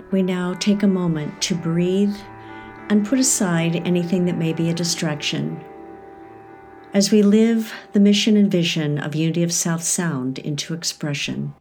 we now take a moment to breathe and put aside anything that may be a distraction as we live the mission and vision of Unity of South Sound into expression.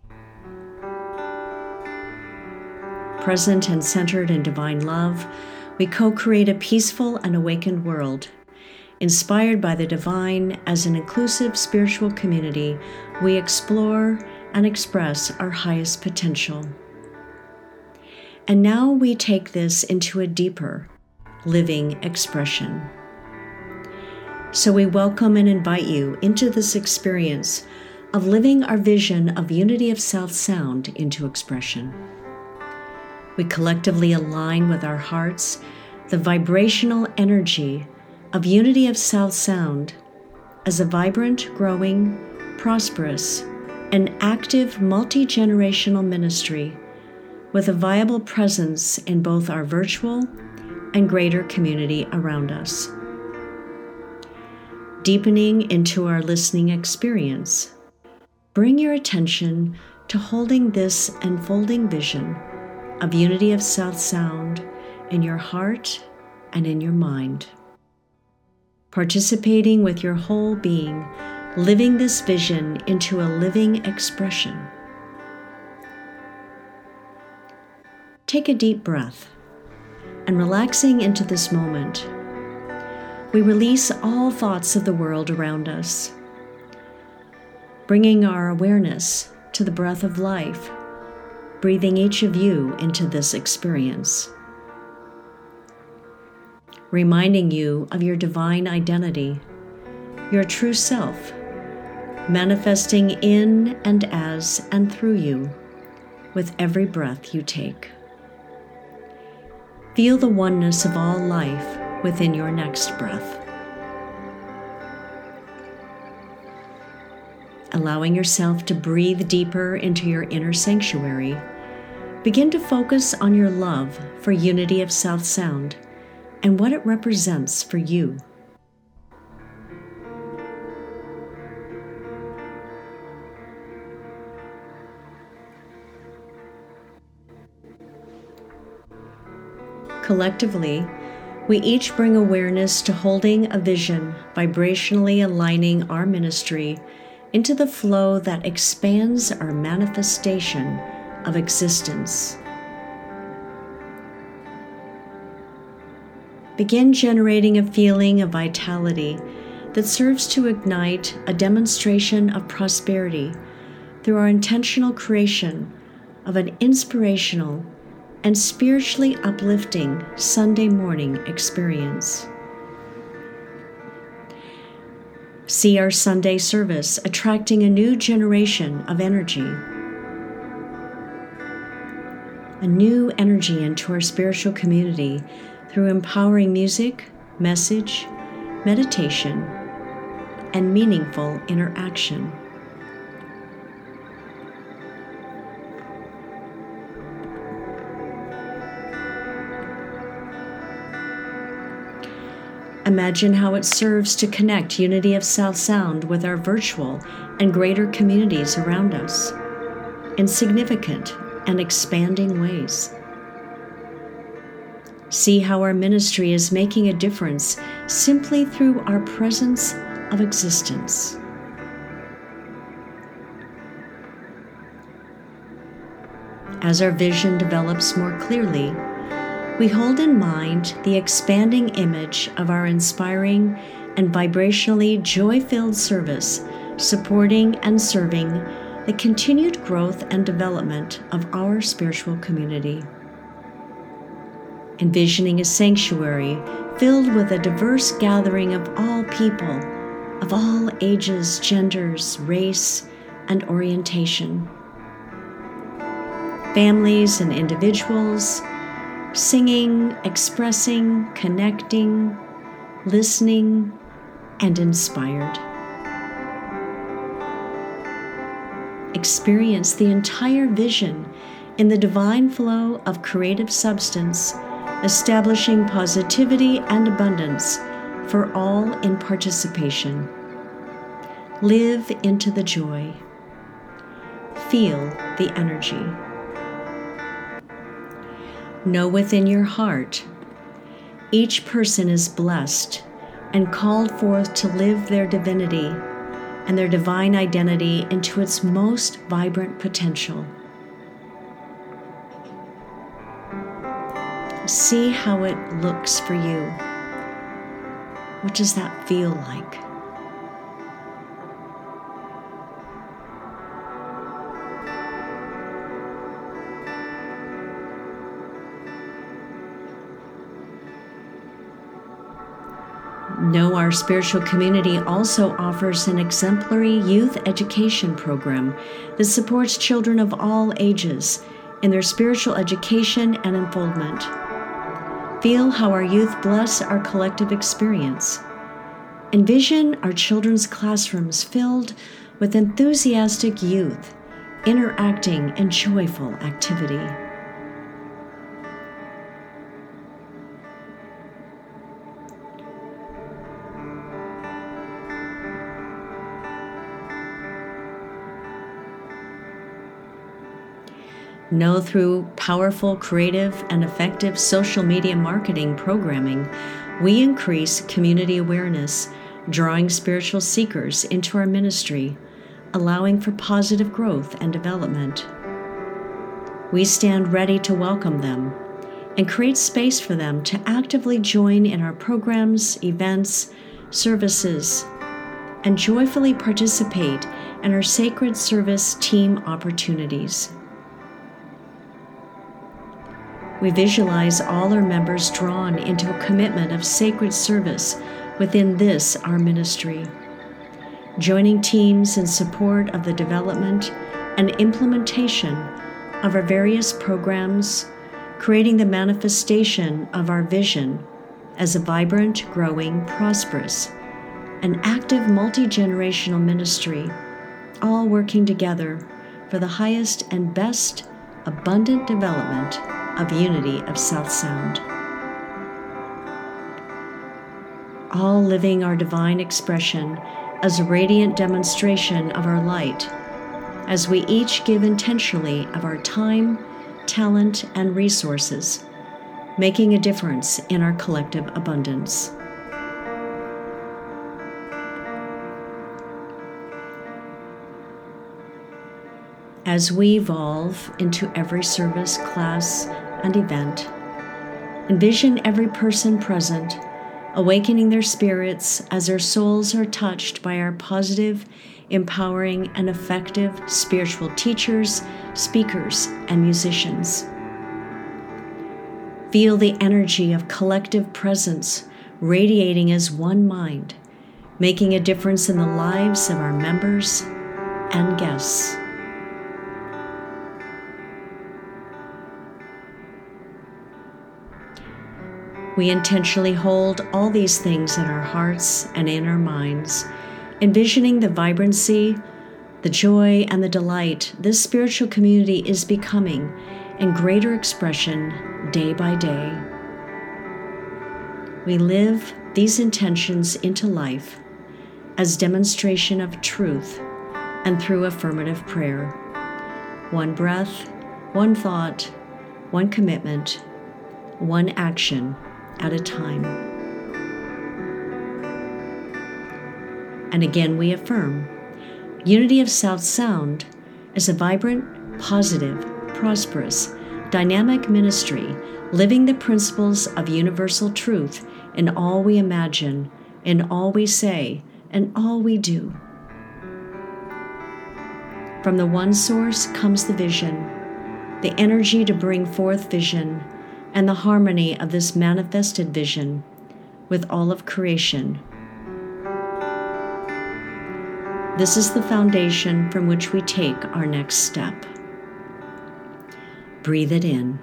Present and centered in divine love, we co-create a peaceful and awakened world. Inspired by the divine, as an inclusive spiritual community, we explore and express our highest potential. And now we take this into a deeper, living expression. So we welcome and invite you into this experience of living our vision of Unity of South Sound into expression. We collectively align with our hearts the vibrational energy of Unity of South Sound as a vibrant, growing, prosperous, and active multi-generational ministry with a viable presence in both our virtual and greater community around us. Deepening into our listening experience, bring your attention to holding this unfolding vision of Unity of South Sound in your heart and in your mind. Participating with your whole being, living this vision into a living expression. Take a deep breath, and relaxing into this moment, we release all thoughts of the world around us, bringing our awareness to the breath of life, breathing each of you into this experience. Reminding you of your divine identity, your true self, manifesting in and as and through you with every breath you take. Feel the oneness of all life within your next breath. Allowing yourself to breathe deeper into your inner sanctuary, begin to focus on your love for Unity of South Sound and what it represents for you. Collectively, we each bring awareness to holding a vision, vibrationally aligning our ministry into the flow that expands our manifestation of existence. Begin generating a feeling of vitality that serves to ignite a demonstration of prosperity through our intentional creation of an inspirational and spiritually uplifting Sunday morning experience. See our Sunday service attracting a new generation of energy, a new energy into our spiritual community through empowering music, message, meditation, and meaningful interaction. Imagine how it serves to connect Unity of South Sound with our virtual and greater communities around us in significant and expanding ways. See how our ministry is making a difference simply through our presence of existence. As our vision develops more clearly, we hold in mind the expanding image of our inspiring and vibrationally joy-filled service, supporting and serving the continued growth and development of our spiritual community. Envisioning a sanctuary filled with a diverse gathering of all people, of all ages, genders, race, and orientation. Families and individuals, singing, expressing, connecting, listening, and inspired. Experience the entire vision in the divine flow of creative substance, establishing positivity and abundance for all in participation. Live into the joy. Feel the energy. Know within your heart, each person is blessed and called forth to live their divinity and their divine identity into its most vibrant potential. See how it looks for you. What does that feel like? Know our spiritual community also offers an exemplary youth education program that supports children of all ages in their spiritual education and unfoldment. Feel how our youth bless our collective experience. Envision our children's classrooms filled with enthusiastic youth, interacting in joyful activity. Know through powerful, creative, and effective social media marketing programming, we increase community awareness, drawing spiritual seekers into our ministry, allowing for positive growth and development. We stand ready to welcome them and create space for them to actively join in our programs, events, services, and joyfully participate in our sacred service team opportunities. We visualize all our members drawn into a commitment of sacred service within this, our ministry, joining teams in support of the development and implementation of our various programs, creating the manifestation of our vision as a vibrant, growing, prosperous, and active multi-generational ministry, all working together for the highest and best abundant development of unity of South Sound. All living our divine expression as a radiant demonstration of our light, as we each give intentionally of our time, talent, and resources, making a difference in our collective abundance. As we evolve into every service, class, and event, envision every person present, awakening their spirits as their souls are touched by our positive, empowering, and effective spiritual teachers, speakers, and musicians. Feel the energy of collective presence radiating as one mind, making a difference in the lives of our members and guests. We intentionally hold all these things in our hearts and in our minds, envisioning the vibrancy, the joy, and the delight this spiritual community is becoming in greater expression day by day. We live these intentions into life as demonstration of truth and through affirmative prayer. One breath, one thought, one commitment, one action at a time. And again we affirm, Unity of South Sound is a vibrant, positive, prosperous, dynamic ministry, living the principles of universal truth in all we imagine, in all we say, and all we do. From the one source comes the vision, the energy to bring forth vision, and the harmony of this manifested vision with all of creation. This is the foundation from which we take our next step. Breathe it in.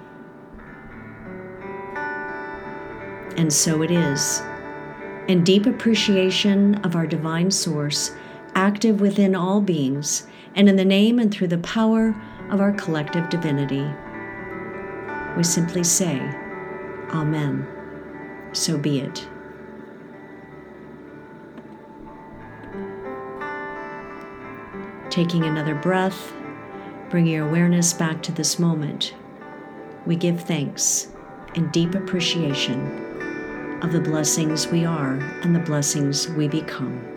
And so it is. In deep appreciation of our divine source, active within all beings, and in the name and through the power of our collective divinity, we simply say, Amen. So be it. Taking another breath, bringing your awareness back to this moment. we give thanks and deep appreciation of the blessings we are and the blessings we become.